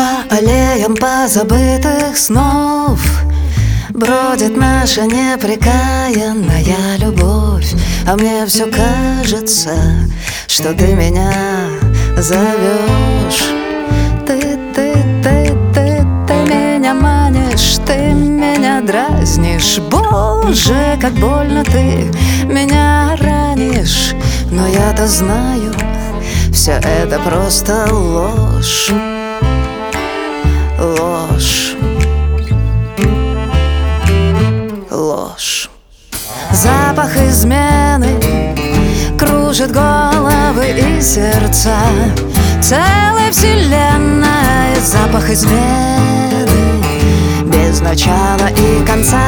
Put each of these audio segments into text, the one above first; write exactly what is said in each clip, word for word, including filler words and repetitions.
По аллеям позабытых снов бродит наша непрекаянная любовь. А мне все кажется, что ты меня зовешь. Ты, ты, ты, ты, ты меня манишь, ты меня дразнишь. Боже, как больно ты меня ранишь. Но я-то знаю, все это просто ложь. Ложь. Ложь. Запах измены кружит головы и сердца. Целая вселенная. Запах измены без начала и конца.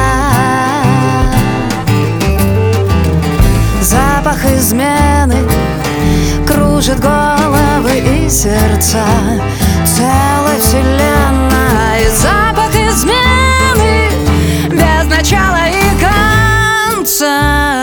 Запах измены кружит головы и сердца. Целая вселенная. Запах измены без начала и конца.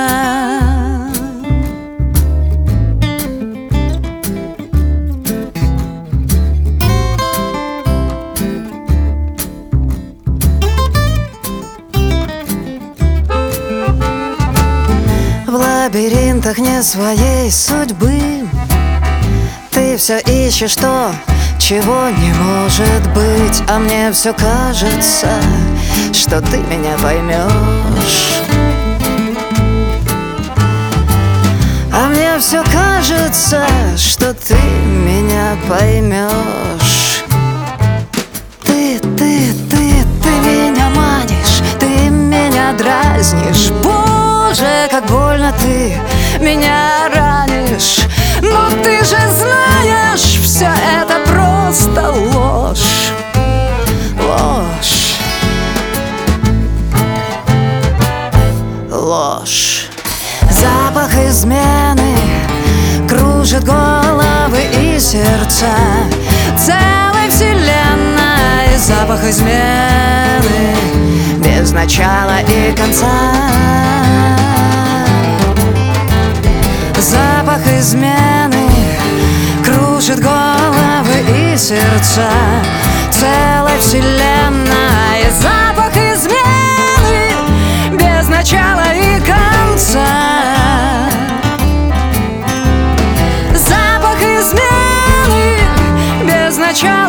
В лабиринтах не своей судьбы ты все ищешь то, чего не может быть. А мне все кажется, что ты меня поймешь. А мне все кажется, что ты меня поймешь. Ты, ты, ты, ты меня манишь, ты меня дразнишь. Боже, как больно ты меня ранишь. Но ты же знаешь, все это просто ложь. Ложь. Ложь. Запах измены кружит головы и сердца. Целой вселенной. Запах измены без начала и конца. Запах измены кружит головы и сердца. Целой вселенной. Запах измены без начала и конца. Запах измены без начала